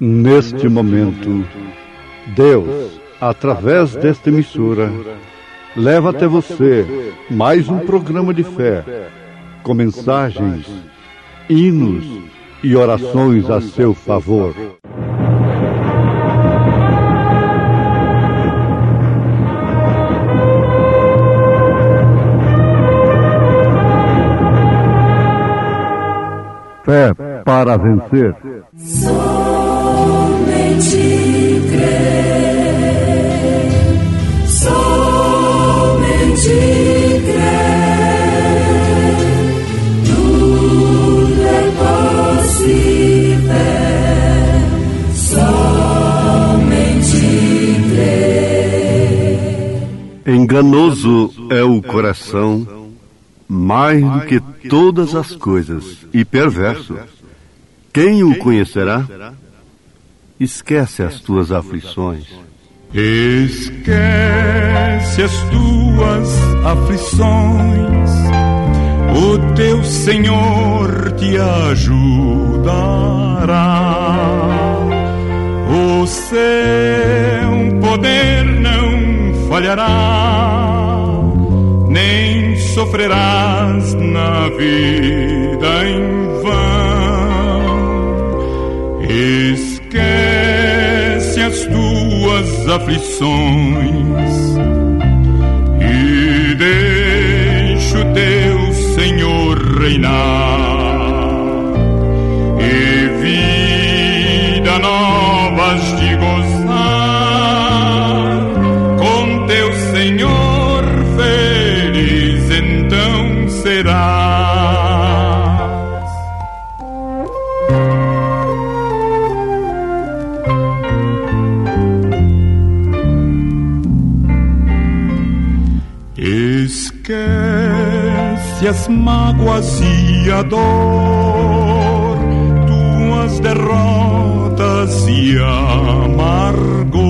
Neste momento, Deus, através desta emissora, leva até você mais um programa de fé, com mensagens, hinos e orações a seu favor. Fé para vencer. Somente crer, somente crer, tudo é possível, somente crer. Enganoso é o coração, mais do que todas as coisas, e perverso. Quem o conhecerá? Esquece as tuas aflições. Esquece as tuas aflições, o teu Senhor te ajudará. O seu poder não falhará, nem sofrerás na vida em vão. Esquece as tuas aflições e deixa o teu Senhor reinar. E vida novas de gozar com teu Senhor feliz então serás. Esquece as mágoas e a dor, tuas derrotas e amargor.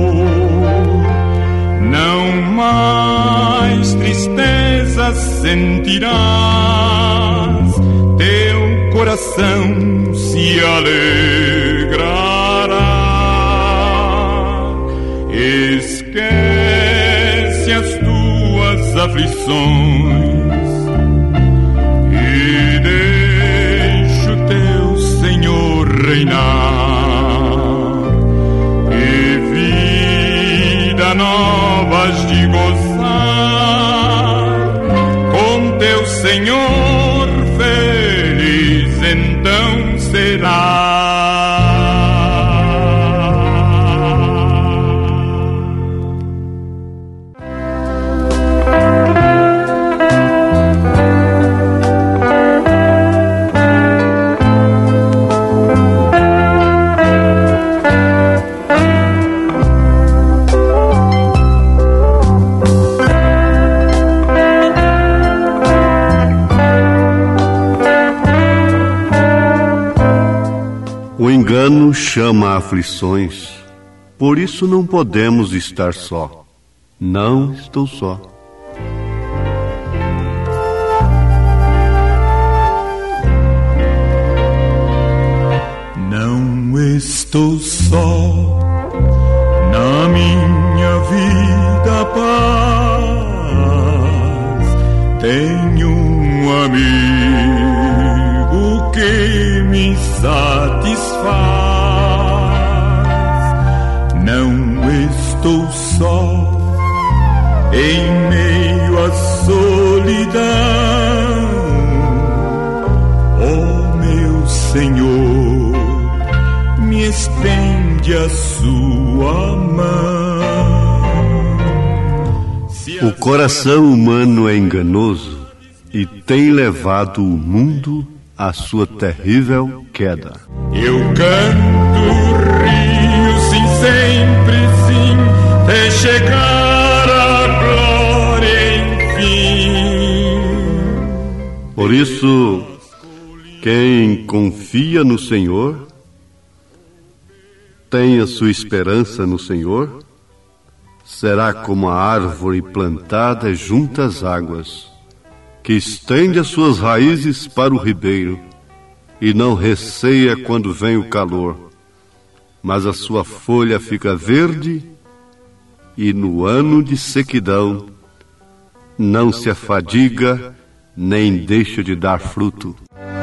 Não mais tristezas sentirás, teu coração se alegrará. Esquece as tuas aflições e deixa o teu Senhor reinar. E vida novas de gozar com teu Senhor feliz então será. O engano chama aflições, por isso não podemos estar só. Não estou só. Não estou só na minha vida, paz. Tenho um amigo que me satisfaz. Não estou só em meio à solidão. Oh, meu Senhor, me estende a sua mão. O coração humano é enganoso e tem levado o mundo à sua terrível queda. Eu canto, rio, sim, sempre sim, até chegar à glória, enfim. Por isso, quem confia no Senhor, tem a sua esperança no Senhor, será como a árvore plantada junto às águas, que estende as suas raízes para o ribeiro e não receia quando vem o calor, mas a sua folha fica verde, e no ano de sequidão não se afadiga, nem deixa de dar fruto.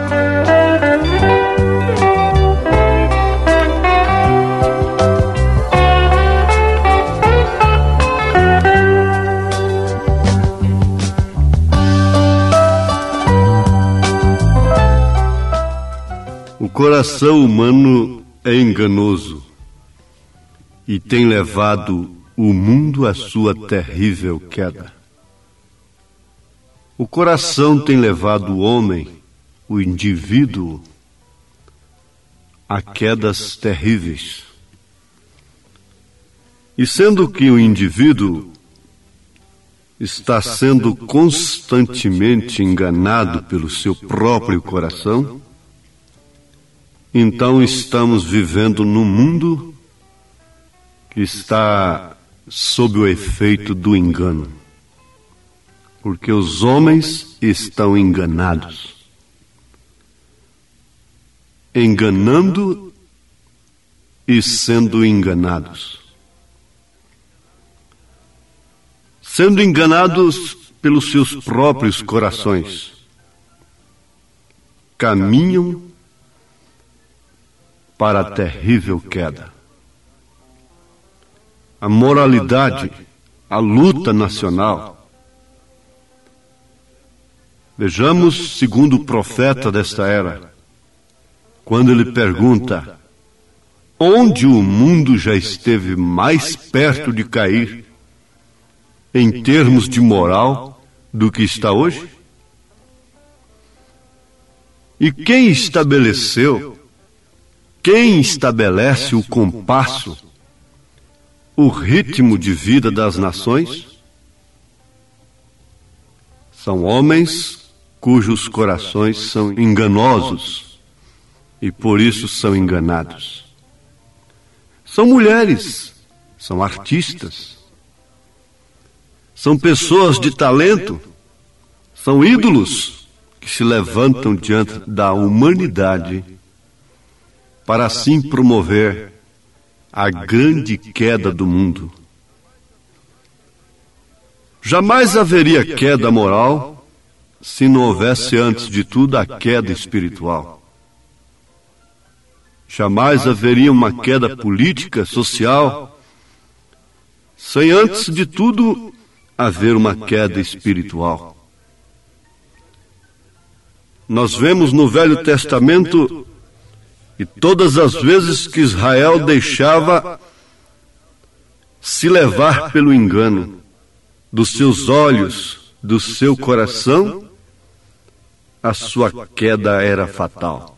O coração humano é enganoso e tem levado o mundo à sua terrível queda. O coração tem levado o homem, o indivíduo, a quedas terríveis. E sendo que o indivíduo está sendo constantemente enganado pelo seu próprio coração, então estamos vivendo num mundo que está sob o efeito do engano. Porque os homens estão enganados. Enganando e sendo enganados. Sendo enganados pelos seus próprios corações. Caminham para a terrível queda. A moralidade, a luta nacional. Vejamos, segundo o profeta desta era, quando ele pergunta: onde o mundo já esteve mais perto de cair, em termos de moral, do que está hoje? E quem estabelece o compasso, o ritmo de vida das nações? São homens cujos corações são enganosos e por isso são enganados. São mulheres, são artistas, são pessoas de talento, são ídolos que se levantam diante da humanidade para assim promover a grande queda do mundo. Jamais haveria queda moral se não houvesse, antes de tudo, a queda espiritual. Jamais haveria uma queda política, social, sem, antes de tudo, haver uma queda espiritual. Nós vemos no Velho Testamento que todas as vezes que Israel deixava se levar pelo engano dos seus olhos, do seu coração, a sua queda era fatal.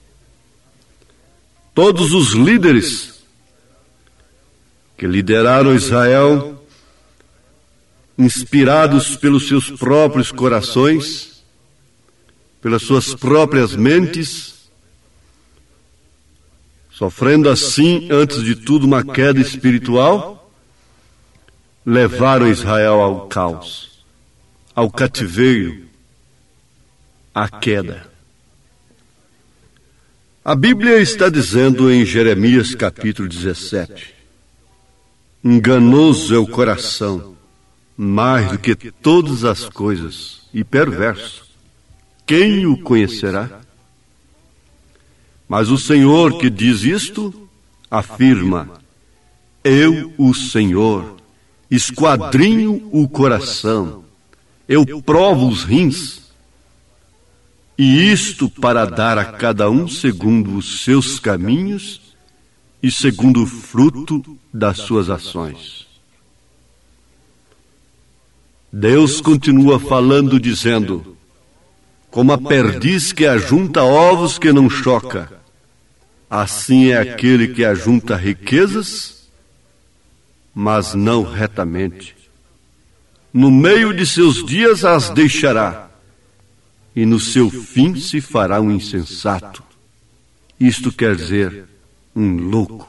Todos os líderes que lideraram Israel, inspirados pelos seus próprios corações, pelas suas próprias mentes, sofrendo assim, antes de tudo, uma queda espiritual, levaram Israel ao caos, ao cativeiro, à queda. A Bíblia está dizendo em Jeremias capítulo 17: enganoso é o coração, mais do que todas as coisas, e perverso. Quem o conhecerá? Mas o Senhor que diz isto, afirma: eu, o Senhor, esquadrinho o coração, eu provo os rins, e isto para dar a cada um segundo os seus caminhos e segundo o fruto das suas ações. Deus continua falando, dizendo: como a perdiz que ajunta ovos que não choca, assim é aquele que ajunta riquezas, mas não retamente. No meio de seus dias as deixará, e no seu fim se fará um insensato. Isto quer dizer, um louco.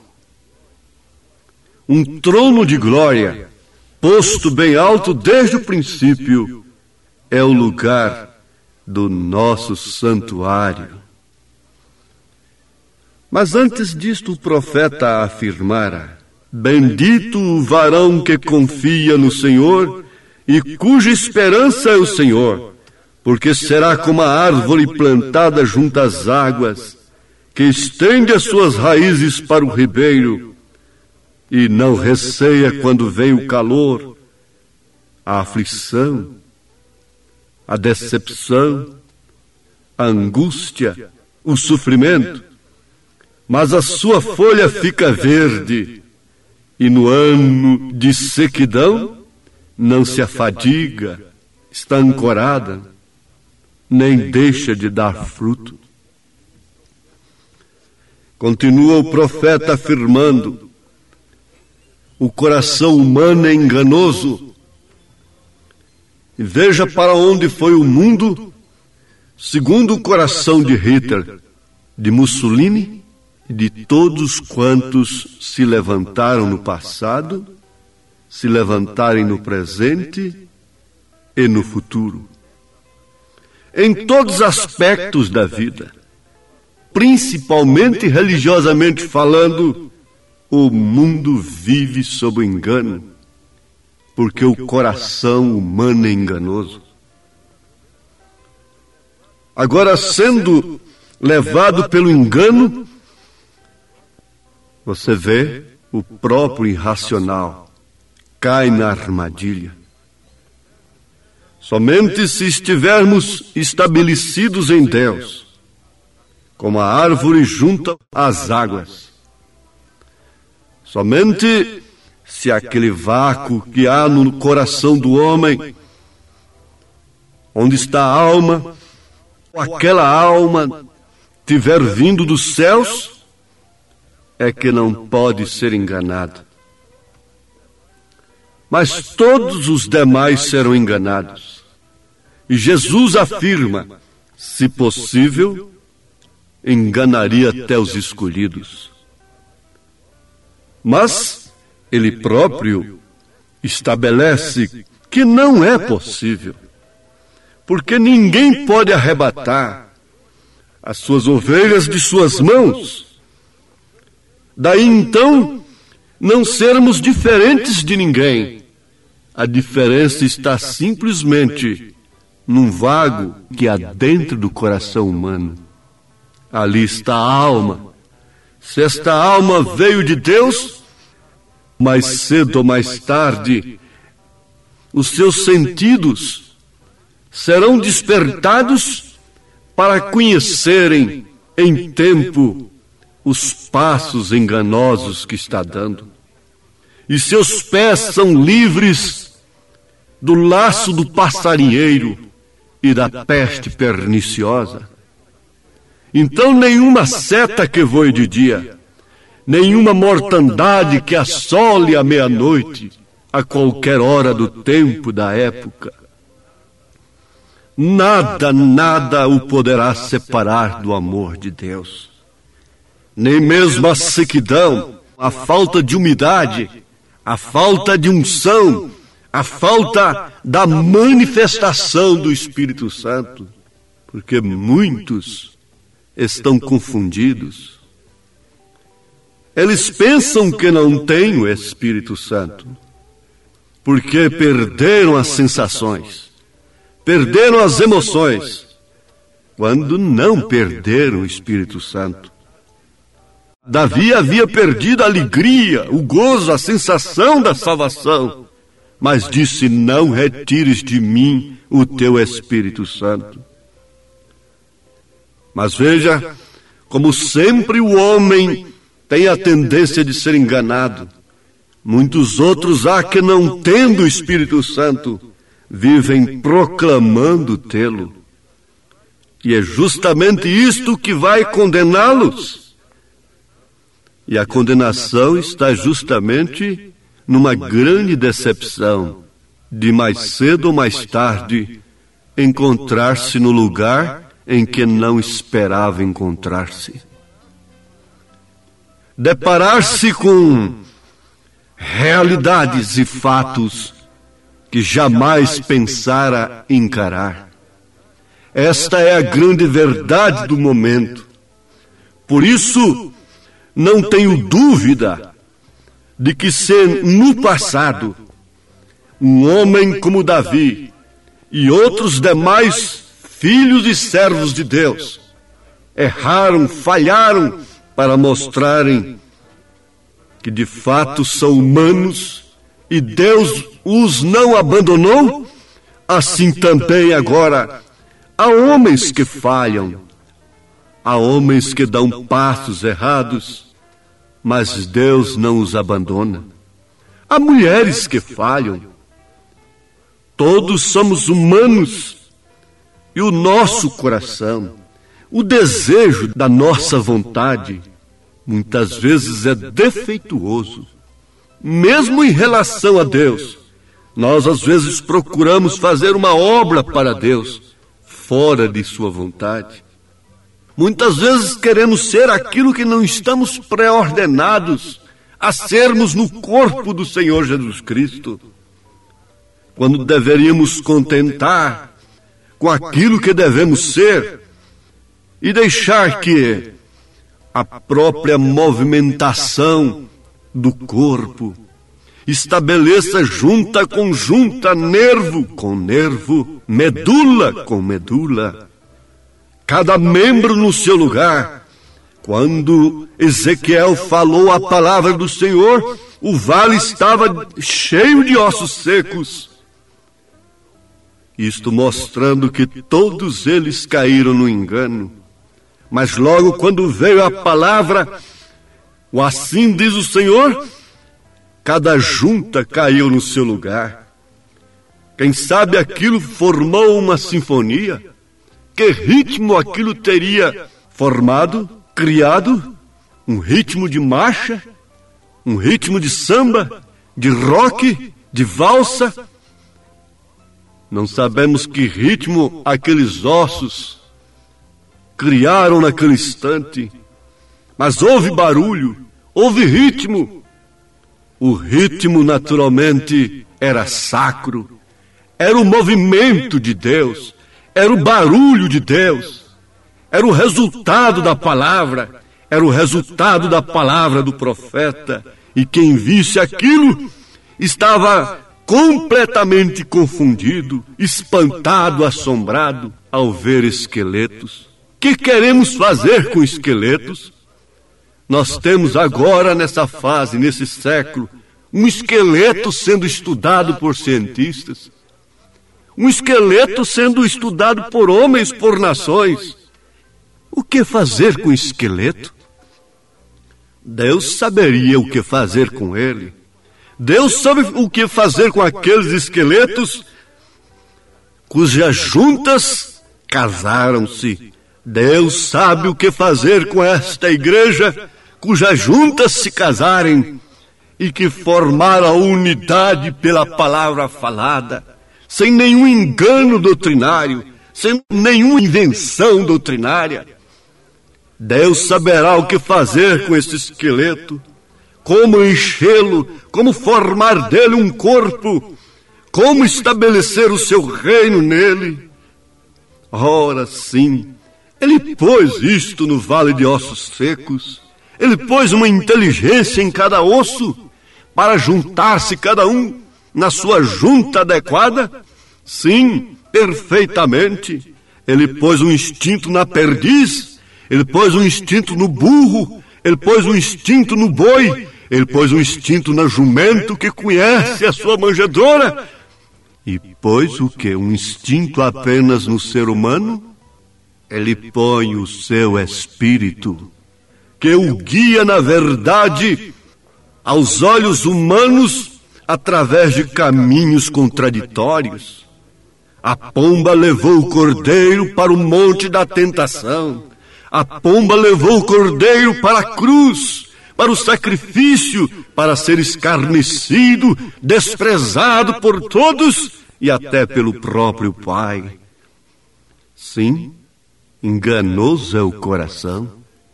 Um trono de glória, posto bem alto desde o princípio, é o lugar do nosso santuário. Mas antes disto o profeta afirmara: bendito o varão que confia no Senhor e cuja esperança é o Senhor, porque será como a árvore plantada junto às águas, que estende as suas raízes para o ribeiro e não receia quando vem o calor, a aflição, a decepção, a angústia, o sofrimento, mas a sua folha fica verde, e no ano de sequidão não se afadiga, está ancorada, nem deixa de dar fruto. Continua o profeta afirmando: o coração humano é enganoso. E veja para onde foi o mundo, segundo o coração de Hitler, de Mussolini e de todos quantos se levantaram no passado, se levantarem no presente e no futuro. Em todos os aspectos da vida, principalmente religiosamente falando, o mundo vive sob o engano, porque o coração humano é enganoso. Agora, sendo levado pelo engano, você vê o próprio irracional cai na armadilha. Somente se estivermos estabelecidos em Deus, como a árvore junto às águas, somente se aquele vácuo que há no coração do homem, onde está a alma, aquela alma tiver vindo dos céus, é que não pode ser enganado. Mas todos os demais serão enganados. E Jesus afirma, se possível, enganaria até os escolhidos. Mas ele próprio estabelece que não é possível, porque ninguém pode arrebatar as suas ovelhas de suas mãos. Daí então, não sermos diferentes de ninguém. A diferença está simplesmente num vago que há dentro do coração humano. Ali está a alma. Se esta alma veio de Deus, mais cedo ou mais tarde, os seus sentidos serão despertados para conhecerem em tempo os passos enganosos que está dando. E seus pés são livres do laço do passarinheiro e da peste perniciosa. Então nenhuma seta que voe de dia, nenhuma mortandade que assole à meia-noite, a qualquer hora do tempo da época, nada o poderá separar do amor de Deus. Nem mesmo a sequidão, a falta de umidade, a falta de unção, a falta da manifestação do Espírito Santo, porque muitos estão confundidos. Eles pensam que não têm o Espírito Santo, porque perderam as sensações, perderam as emoções, quando não perderam o Espírito Santo. Davi havia perdido a alegria, o gozo, a sensação da salvação, mas disse: não retires de mim o teu Espírito Santo. Mas veja, como sempre o homem tem a tendência de ser enganado. Muitos outros há que, não tendo o Espírito Santo, vivem proclamando tê-lo. E é justamente isto que vai condená-los. E a condenação está justamente numa grande decepção, de mais cedo ou mais tarde encontrar-se no lugar em que não esperava encontrar-se. Deparar-se com realidades e fatos que jamais pensara encarar. Esta é a grande verdade do momento. Por isso, não tenho dúvida de que se no passado um homem como Davi e outros demais filhos e servos de Deus erraram, falharam para mostrarem que de fato são humanos e Deus os não abandonou, assim também agora há homens que falham, há homens que dão passos errados, mas Deus não os abandona. Há mulheres que falham. Todos somos humanos e o nosso coração, o desejo da nossa vontade, muitas vezes é defeituoso. Mesmo em relação a Deus, nós às vezes procuramos fazer uma obra para Deus, fora de sua vontade. Muitas vezes queremos ser aquilo que não estamos pré-ordenados a sermos no corpo do Senhor Jesus Cristo, quando deveríamos contentar com aquilo que devemos ser e deixar que a própria movimentação do corpo estabeleça junta com junta, nervo com nervo, medula com medula, cada membro no seu lugar. Quando Ezequiel falou a palavra do Senhor, o vale estava cheio de ossos secos, isto mostrando que todos eles caíram no engano. Mas logo quando veio a palavra, o assim diz o Senhor, cada junta caiu no seu lugar. Quem sabe aquilo formou uma sinfonia? Que ritmo aquilo teria formado, criado? Um ritmo de marcha? Um ritmo de samba? De rock? De valsa? Não sabemos que ritmo aqueles ossos criaram naquele instante, mas houve barulho, houve ritmo. O ritmo, naturalmente, era sacro, era o movimento de Deus, era o barulho de Deus, era o resultado da palavra, era o resultado da palavra do profeta, e quem visse aquilo estava completamente confundido, espantado, assombrado ao ver esqueletos. Que queremos fazer com esqueletos? Nós temos agora nessa fase, nesse século, um esqueleto sendo estudado por cientistas, um esqueleto sendo estudado por homens, por nações. O que fazer com o esqueleto? Deus saberia o que fazer com ele. Deus sabe o que fazer com aqueles esqueletos cujas juntas casaram-se. Deus sabe o que fazer com esta igreja cujas juntas se casarem e que formaram a unidade pela palavra falada, sem nenhum engano doutrinário, sem nenhuma invenção doutrinária. Deus saberá o que fazer com esse esqueleto, como enchê-lo, como formar dele um corpo, como estabelecer o seu reino nele. Ora sim, ele pôs isto no vale de ossos secos, ele pôs uma inteligência em cada osso, para juntar-se cada um na sua junta adequada. Sim, perfeitamente. Ele pôs um instinto na perdiz, ele pôs um instinto no burro, ele pôs um instinto no boi, ele pôs um instinto no jumento que conhece a sua manjedoura. E pôs o quê? Um instinto apenas no ser humano? Ele põe o seu espírito, que o guia na verdade aos olhos humanos através de caminhos contraditórios. A pomba levou o cordeiro para o monte da tentação. A pomba levou o cordeiro para a cruz, para o sacrifício, para ser escarnecido, desprezado por todos e até pelo próprio Pai. Sim, enganoso é o coração.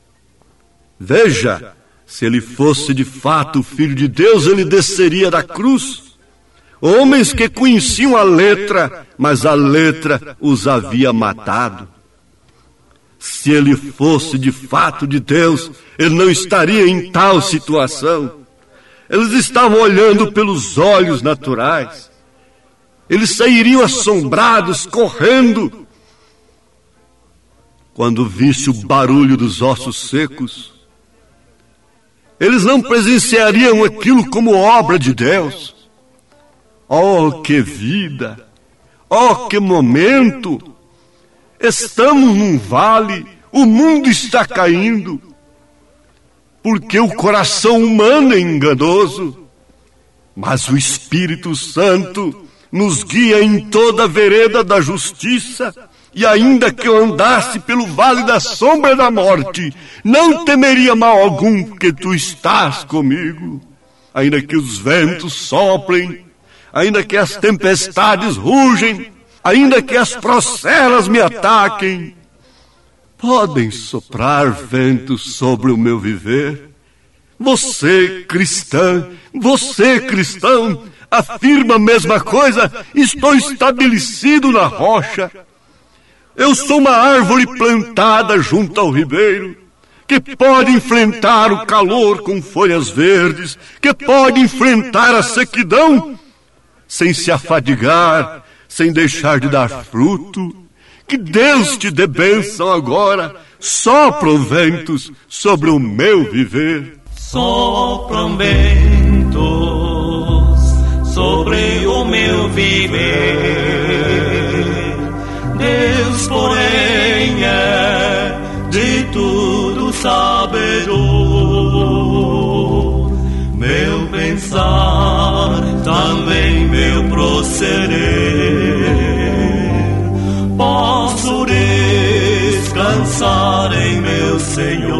Veja, se ele fosse de fato o Filho de Deus, ele desceria da cruz. Homens que conheciam a letra, mas a letra os havia matado. Se ele fosse de fato de Deus, ele não estaria em tal situação. Eles estavam olhando pelos olhos naturais. Eles sairiam assombrados, correndo. Quando visse o barulho dos ossos secos, eles não presenciariam aquilo como obra de Deus. Oh, que vida! Oh, que momento! Estamos num vale, o mundo está caindo, porque o coração humano é enganoso, mas o Espírito Santo nos guia em toda a vereda da justiça, e ainda que eu andasse pelo vale da sombra da morte, não temeria mal algum, porque tu estás comigo. Ainda que os ventos soprem, ainda que as tempestades rugem, ainda que as procelas me ataquem, podem soprar ventos sobre o meu viver. Você, cristão, afirma a mesma coisa. Estou estabelecido na rocha. Eu sou uma árvore plantada junto ao ribeiro, que pode enfrentar o calor com folhas verdes, que pode enfrentar a sequidão sem se afadigar, sem deixar de dar fruto. Que Deus te dê bênção agora. Sopram ventos sobre o meu viver. Sopram ventos sobre o meu viver. Deus, porém, é de tudo sabedor. Meu pensar, também meu proceder, posso descansar em meu Senhor.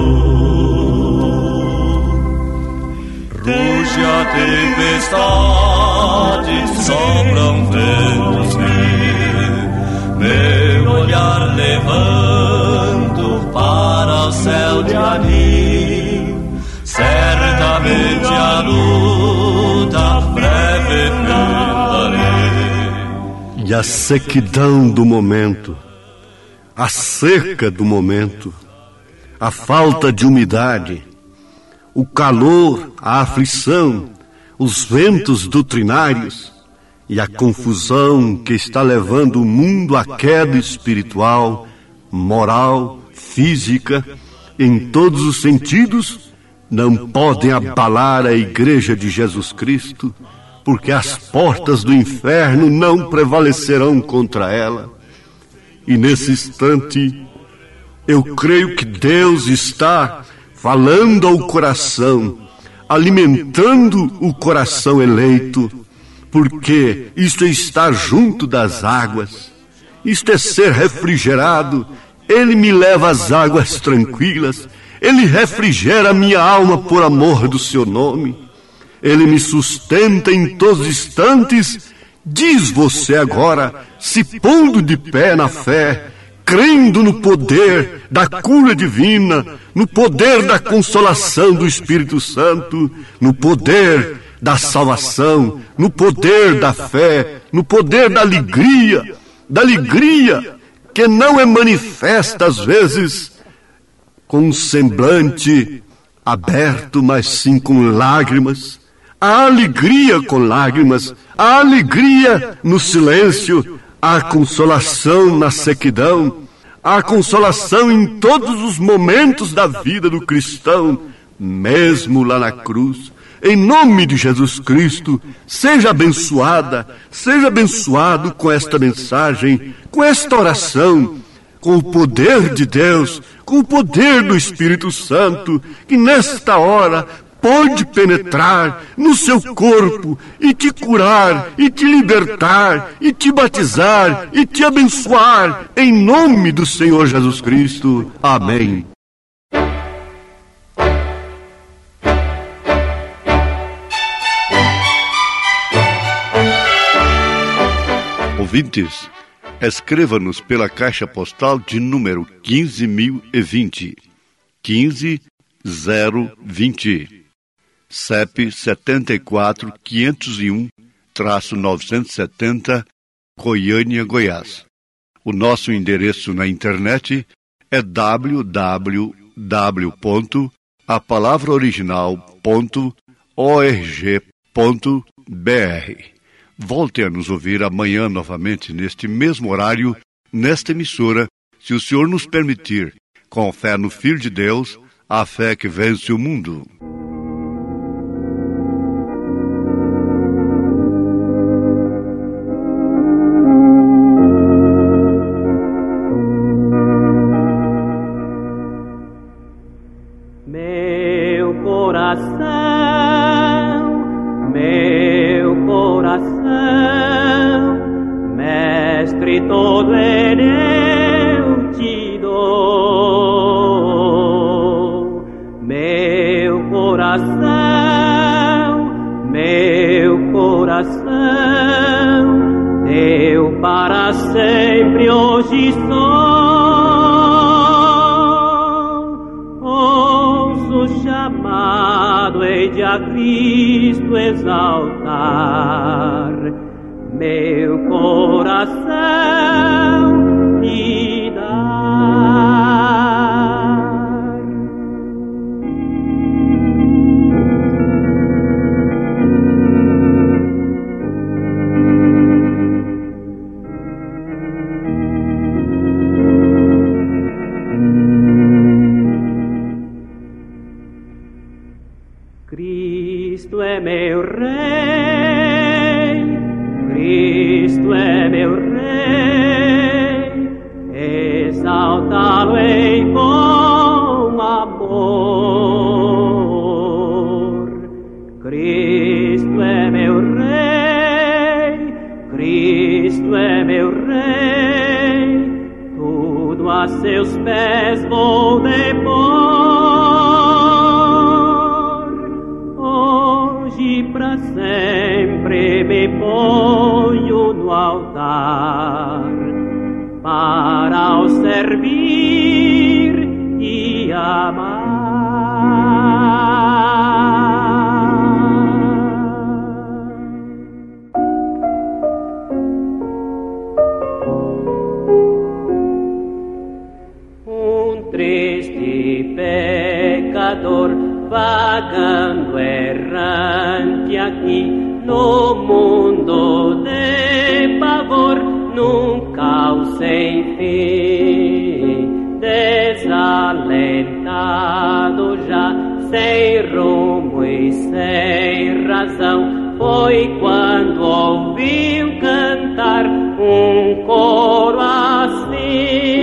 Ruge a tempestade, sopram ventos meu olhar levanto para o céu de anil. Certamente a luta breve findarei. E a sequidão do momento, a seca do momento, a falta de umidade, o calor, a aflição, os ventos doutrinários e a confusão que está levando o mundo à queda espiritual, moral, física, em todos os sentidos, não podem abalar a Igreja de Jesus Cristo, porque as portas do inferno não prevalecerão contra ela. E nesse instante, eu creio que Deus está falando ao coração, alimentando o coração eleito, porque isto é estar junto das águas, isto é ser refrigerado. Ele me leva às águas tranquilas, Ele refrigera a minha alma por amor do seu nome, Ele me sustenta em todos os instantes. Diz você agora, se pondo de pé na fé, crendo no poder da cura divina, no poder da consolação do Espírito Santo, no poder da salvação, no poder da fé, no poder da alegria que não é manifesta às vezes com um semblante aberto, mas sim com lágrimas. A alegria com lágrimas, a alegria no silêncio, a consolação na sequidão, a consolação em todos os momentos da vida do cristão, mesmo lá na cruz. Em nome de Jesus Cristo, seja abençoada, seja abençoado com esta mensagem, com esta oração, com o poder de Deus, com o poder do Espírito Santo, que nesta hora pode penetrar no seu corpo e te curar, e te libertar, e te batizar, e te abençoar, em nome do Senhor Jesus Cristo. Amém. Ouvintes, escreva-nos pela caixa postal de número 15.020, 15020. CEP 74-501-970, Goiânia, Goiás. O nosso endereço na internet é www.apalavraoriginal.org.br. Volte a nos ouvir amanhã novamente, neste mesmo horário, nesta emissora, se o Senhor nos permitir, com fé no Filho de Deus, a fé que vence o mundo. Mestre, todo eu te dou. Meu coração, teu para sempre hoje sou. Ouço o chamado, hei de a Cristo exaltar. Meu coração te dar. Cristo é meu Rei, Cristo é meu Rei, exaltá-lo-ei com amor. Cristo é meu Rei, Cristo é meu Rei, tudo a seus pés vou depor. Hoje pra sempre me ponho no altar para o servir e amar. Triste pecador vagando errante aqui no mundo de pavor, num caos sem fim, desalentado já, sem rumo e sem razão, foi quando ouviu cantar um coro assim.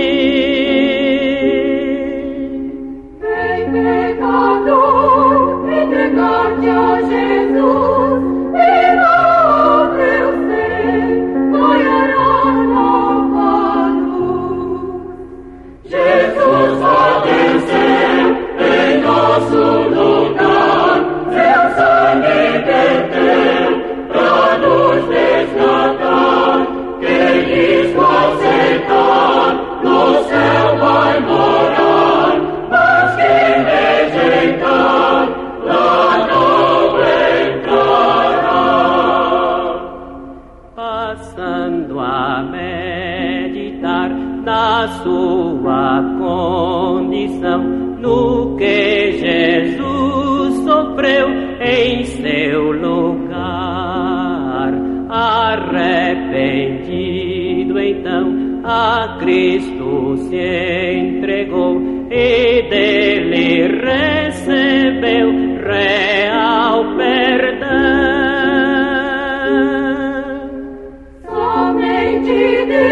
Entregar-te a Jesus, e no teu ser banharás nova luz. Jesus padeceu em nosso lugar, seu sangue verteu pra nos resgatar. Quem isto aceitar, no céu vai morar, mas quem rejeitar, lá não entrará. Passando a meditar na sua condição, no que Jesus sofreu em seu lugar, arrependido então a Cristo se entregou e dele recebeu real perdão. Somente Deus